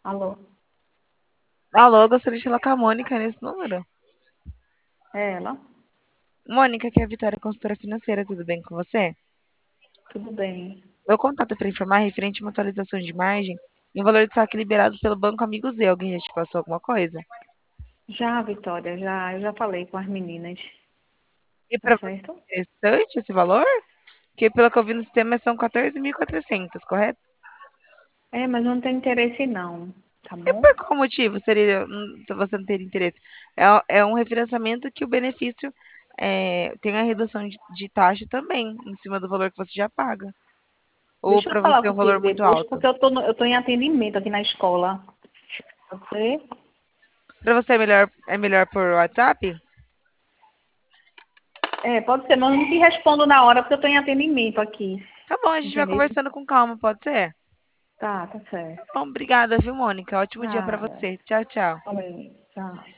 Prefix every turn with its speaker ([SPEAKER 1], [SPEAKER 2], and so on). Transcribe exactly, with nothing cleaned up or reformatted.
[SPEAKER 1] Alô?
[SPEAKER 2] Alô, gostaria de falar com a Mônica nesse número.
[SPEAKER 1] É ela?
[SPEAKER 2] Mônica, que é a Vitória, consultora financeira, tudo bem com você?
[SPEAKER 1] Tudo bem.
[SPEAKER 2] Meu contato é para informar referente a uma atualização de margem e um valor de saque liberado pelo Banco Amigo Z. Alguém já te passou alguma coisa?
[SPEAKER 1] Já, Vitória, já, eu já falei com as meninas.
[SPEAKER 2] E
[SPEAKER 1] Tá
[SPEAKER 2] para você
[SPEAKER 1] certo?
[SPEAKER 2] é interessante esse valor? Porque pelo que eu vi no sistema são quatorze mil e quatrocentos, correto?
[SPEAKER 1] É, mas eu não tenho interesse não, tá
[SPEAKER 2] E
[SPEAKER 1] bom?
[SPEAKER 2] por qual motivo seria hum, você não ter interesse? É, é um refinanciamento que o benefício é, tem a redução de, de taxa também, em cima do valor que você já paga. Ou
[SPEAKER 1] Deixa eu
[SPEAKER 2] para
[SPEAKER 1] falar
[SPEAKER 2] você é um
[SPEAKER 1] contigo
[SPEAKER 2] valor muito
[SPEAKER 1] depois,
[SPEAKER 2] alto?
[SPEAKER 1] porque eu tô, no- eu tô em atendimento aqui na escola. Pode ser?
[SPEAKER 2] Para você é melhor, é melhor por WhatsApp?
[SPEAKER 1] É, pode ser, mas eu não te respondo na hora, porque eu tô em atendimento aqui.
[SPEAKER 2] Tá bom, a gente vai
[SPEAKER 1] Entendeu?
[SPEAKER 2] conversando com calma, pode ser?
[SPEAKER 1] Tá, tá certo.
[SPEAKER 2] Bom, obrigada, viu, Mônica? Ótimo dia pra
[SPEAKER 1] Nada.
[SPEAKER 2] você. Tchau, tchau.
[SPEAKER 1] Falei, tchau.